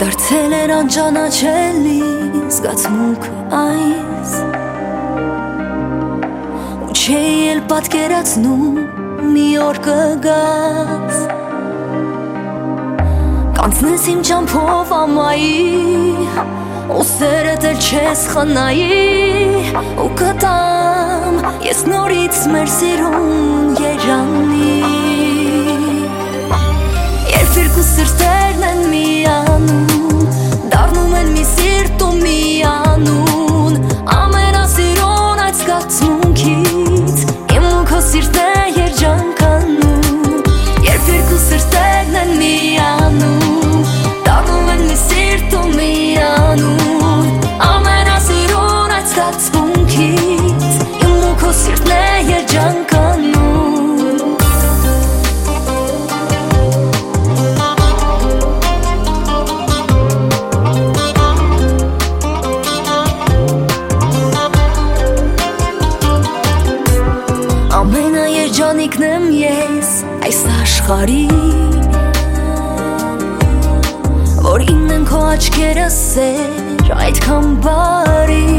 Դարձել էր անճանաչելի զգացմունքը այս ու չէի էլ պատկերացնում մի օր կգաս կանցնես իմ ճամփով ամայի ու սերդ էլ չես խնայի ու կտամ ես նորից մեր սիրուն երջանի երբ երկու սրտերն են միանում դառնում են մի սիրտ ու միանուն ամենասիրուն այդ զգացմունքից իմ ու քո սիրտն է երջանկանում երբ երկու սրտերն են միանում դառնում են մի սիրտ ու միանուն ամենասիրուն այդ զգացմունքից իմ ու քո սիրտն է երջանկանում Ամենաերջանիկն եմ ես այս աշխարհի որ իննեն քո աչքերը սեր այդքան բարի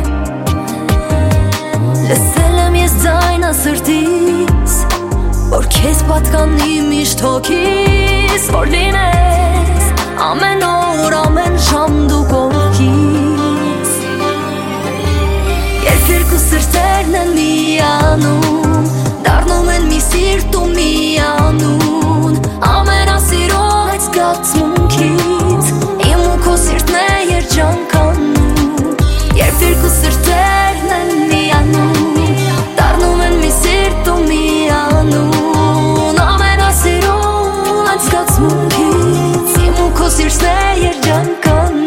լսել եմ ես ձայնը սրտիս որ քեզ պատկանի միշտ հոգիս որ լինես ամեն օր ամեն ժամ դու կողքիս երբ երկու սրտերն են միանում դառնում են մի սիրտ ու միանուն ամենասիրուն այդ զգացմունքից իմ ու քո սիրտն է երջանկանում երբ երկու սրտերն են միանում դառնում են մի սիրտ ու միանուն ամենասիրուն այդ զգացմունքից իմ ու քո սիրտն է երջանկանում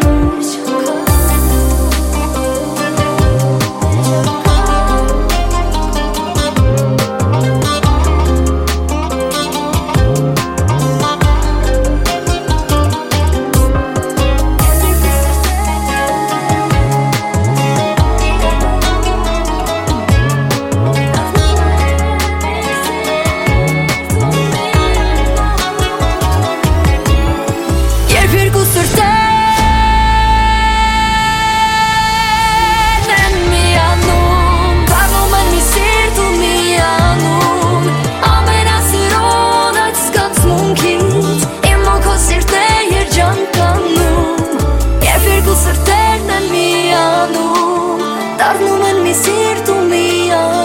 Դառնում են մի սիրտ ու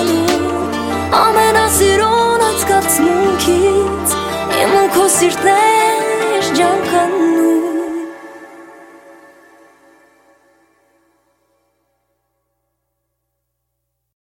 միանուն ամենասիրուն այդ զգացմունքից իմ ու քո սիրտն է